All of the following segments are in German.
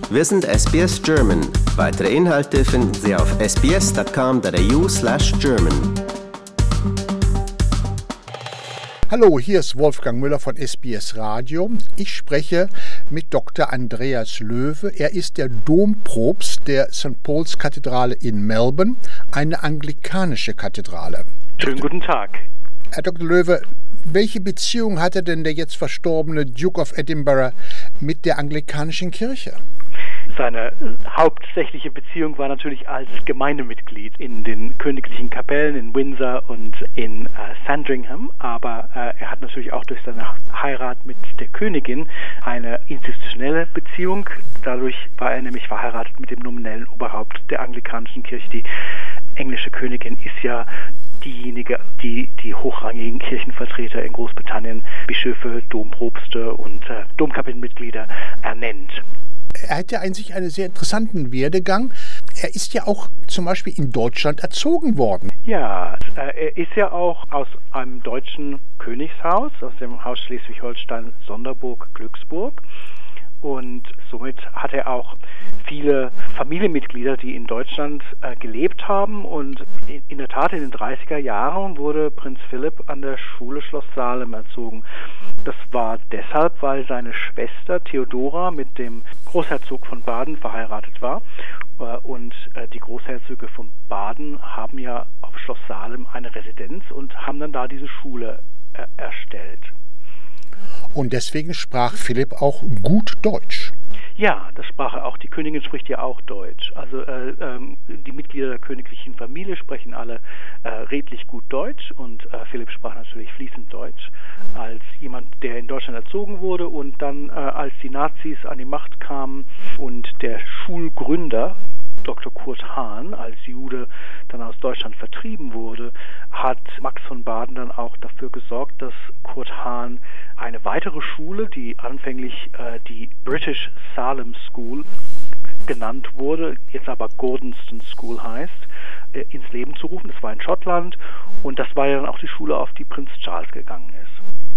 Wir sind SBS German. Weitere Inhalte finden Sie auf sbs.com.au/German. Hallo, hier ist Wolfgang Müller von SBS Radio. Ich spreche mit Dr. Andreas Löwe. Er ist der Dompropst der St. Paul's Kathedrale in Melbourne, eine anglikanische Kathedrale. Schönen guten Tag. Herr Dr. Löwe, welche Beziehung hatte denn der jetzt verstorbene Duke of Edinburgh mit der anglikanischen Kirche? Seine hauptsächliche Beziehung war natürlich als Gemeindemitglied in den königlichen Kapellen in Windsor und in Sandringham, aber er hat natürlich auch durch seine Heirat mit der Königin eine institutionelle Beziehung. Dadurch war er nämlich verheiratet mit dem nominellen Oberhaupt der anglikanischen Kirche. Die englische Königin ist ja diejenige, die hochrangigen Kirchenvertreter in Großbritannien, Bischöfe, Dompropste und Domkapellenmitglieder ernennt. Er hat ja eigentlich einen sehr interessanten Werdegang. Er ist ja auch zum Beispiel in Deutschland erzogen worden. Ja, er ist ja auch aus einem deutschen Königshaus, aus dem Haus Schleswig-Holstein-Sonderburg-Glücksburg. Und somit hat er auch viele Familienmitglieder, die in Deutschland gelebt haben. Und in der Tat, in den 30er Jahren wurde Prinz Philipp an der Schule Schloss Salem erzogen. Das war deshalb, weil seine Schwester Theodora mit dem Großherzog von Baden verheiratet war. Und die Großherzöge von Baden haben ja auf Schloss Salem eine Residenz und haben dann da diese Schule erstellt. Und deswegen sprach Philipp auch gut Deutsch. Ja, das sprach er auch. Die Königin spricht ja auch Deutsch. Also die Mitglieder der königlichen Familie sprechen alle redlich gut Deutsch und Philipp sprach natürlich fließend Deutsch. Als jemand, der in Deutschland erzogen wurde und dann, als die Nazis an die Macht kamen und der Schulgründer Dr. Kurt Hahn als Jude dann aus Deutschland vertrieben wurde, hat Max von Baden dann auch dafür gesorgt, dass Kurt Hahn eine weitere Schule, die anfänglich die British Salem School genannt wurde, jetzt aber Gordonston School heißt, ins Leben zu rufen. Das war in Schottland und das war ja dann auch die Schule, auf die Prinz Charles gegangen ist.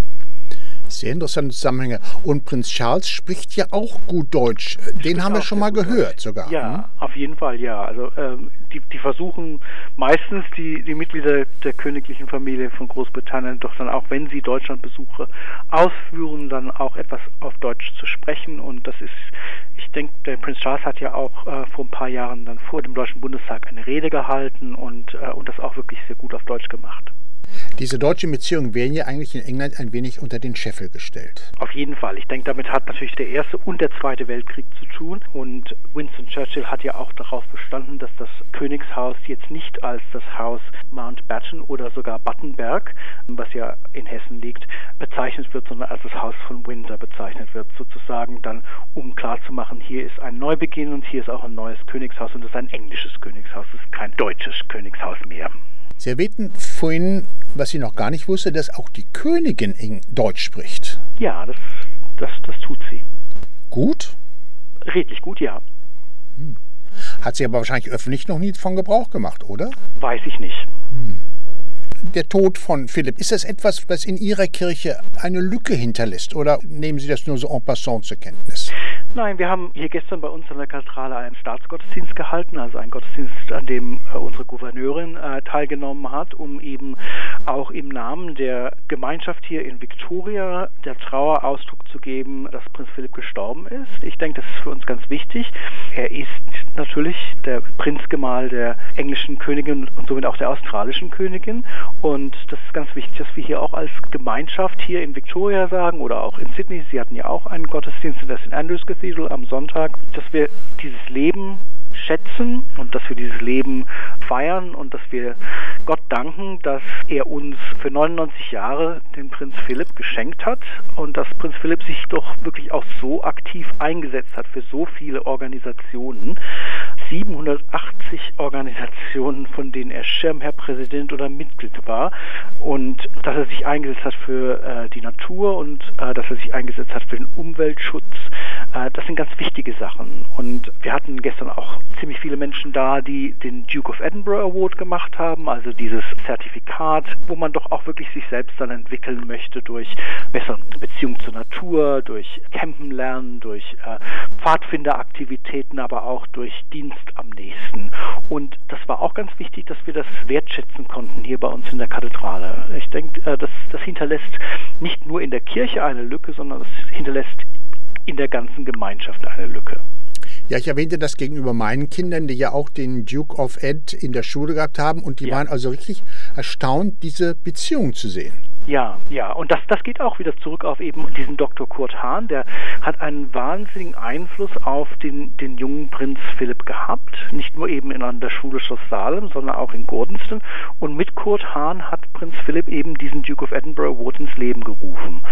Sehr interessante Zusammenhänge. Und Prinz Charles spricht ja auch gut Deutsch. Den haben wir schon mal gehört sogar. Ja, auf jeden Fall, ja. Also die versuchen meistens, die Mitglieder der königlichen Familie von Großbritannien, doch dann auch, wenn sie Deutschlandbesuche ausführen, dann auch etwas auf Deutsch zu sprechen. Und das ist, ich denke, der Prinz Charles hat ja auch vor ein paar Jahren dann vor dem Deutschen Bundestag eine Rede gehalten und das auch wirklich sehr gut auf Deutsch gemacht. Diese deutschen Beziehungen werden ja eigentlich in England ein wenig unter den Scheffel gestellt. Auf jeden Fall. Ich denke, damit hat natürlich der Erste und der Zweite Weltkrieg zu tun. Und Winston Churchill hat ja auch darauf bestanden, dass das Königshaus jetzt nicht als das Haus Mountbatten oder sogar Battenberg, was ja in Hessen liegt, bezeichnet wird, sondern als das Haus von Windsor bezeichnet wird. Sozusagen dann, um klarzumachen, hier ist ein Neubeginn und hier ist auch ein neues Königshaus und das ist ein englisches Königshaus, das ist kein deutsches Königshaus mehr. Sie erwähnten vorhin, was ich noch gar nicht wusste, dass auch die Königin in Deutsch spricht. Ja, das tut sie. Gut? Redlich gut, ja. Hat sie aber wahrscheinlich öffentlich noch nie von Gebrauch gemacht, oder? Weiß ich nicht. Der Tod von Philipp, ist das etwas, was in Ihrer Kirche eine Lücke hinterlässt, oder nehmen Sie das nur so en passant zur Kenntnis? Nein, wir haben hier gestern bei uns in der Kathedrale einen Staatsgottesdienst gehalten, also einen Gottesdienst, an dem unsere Gouverneurin teilgenommen hat, um eben auch im Namen der Gemeinschaft hier in Victoria der Trauer Ausdruck zu geben, dass Prinz Philipp gestorben ist. Ich denke, das ist für uns ganz wichtig. Er ist natürlich der Prinzgemahl der englischen Königin und somit auch der australischen Königin. Und das ist ganz wichtig, dass wir hier auch als Gemeinschaft hier in Victoria sagen oder auch in Sydney, sie hatten ja auch einen Gottesdienst in der St. Andrews Cathedral am Sonntag, dass wir dieses Leben schätzen und dass wir dieses Leben feiern und dass wir Gott danken, dass er uns für 99 Jahre den Prinz Philipp geschenkt hat und dass Prinz Philipp sich doch wirklich auch so aktiv eingesetzt hat für so viele Organisationen. 780 Organisationen, von denen er Schirmherr, Präsident oder Mitglied war, und dass er sich eingesetzt hat für die Natur und dass er sich eingesetzt hat für den Umweltschutz. Das sind ganz wichtige Sachen. Und wir hatten gestern auch ziemlich viele Menschen da, die den Duke of Edinburgh Award gemacht haben, also dieses Zertifikat, wo man doch auch wirklich sich selbst dann entwickeln möchte durch bessere Beziehung zur Natur, durch Campen lernen, durch Pfadfinderaktivitäten, aber auch durch Dienst am Nächsten. Und das war auch ganz wichtig, dass wir das wertschätzen konnten hier bei uns in der Kathedrale. Ich denke, das hinterlässt nicht nur in der Kirche eine Lücke, sondern das hinterlässt in der ganzen Gemeinschaft eine Lücke. Ja, ich erwähnte das gegenüber meinen Kindern, die ja auch den Duke of Ed in der Schule gehabt haben, und die waren also richtig erstaunt, diese Beziehung zu sehen. Ja, und das geht auch wieder zurück auf eben diesen Dr. Kurt Hahn, der hat einen wahnsinnigen Einfluss auf den jungen Prinz Philipp gehabt, nicht nur eben an der Schule Schloss Salem, sondern auch in Gordonston, und mit Kurt Hahn hat Prinz Philipp eben diesen Duke of Edinburgh Award ins Leben gerufen,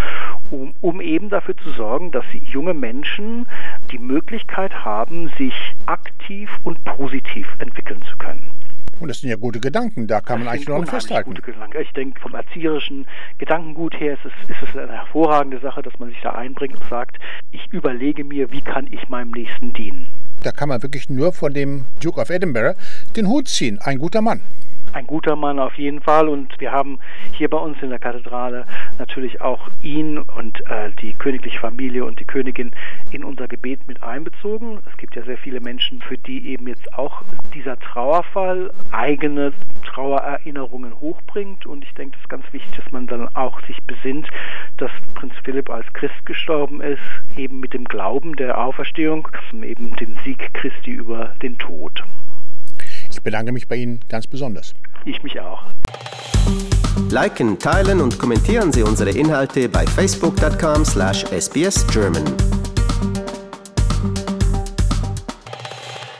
um eben dafür zu sorgen, dass junge Menschen die Möglichkeit haben, sich aktiv und positiv entwickeln zu können. Und das sind ja gute Gedanken, da kann man eigentlich noch festhalten. Gute Gedanken. Ich denke, vom erzieherischen Gedankengut her ist es eine hervorragende Sache, dass man sich da einbringt und sagt, ich überlege mir, wie kann ich meinem Nächsten dienen. Da kann man wirklich nur von dem Duke of Edinburgh den Hut ziehen. Ein guter Mann. Ein guter Mann auf jeden Fall, und wir haben hier bei uns in der Kathedrale natürlich auch ihn und die königliche Familie und die Königin in unser Gebet mit einbezogen. Es gibt ja sehr viele Menschen, für die eben jetzt auch dieser Trauerfall eigene Trauererinnerungen hochbringt, und ich denke, es ist ganz wichtig, dass man dann auch sich besinnt, dass Prinz Philipp als Christ gestorben ist, eben mit dem Glauben der Auferstehung, eben den Sieg Christi über den Tod. Ich bedanke mich bei Ihnen ganz besonders. Ich mich auch. Liken, teilen und kommentieren Sie unsere Inhalte bei facebook.com/sbsgerman.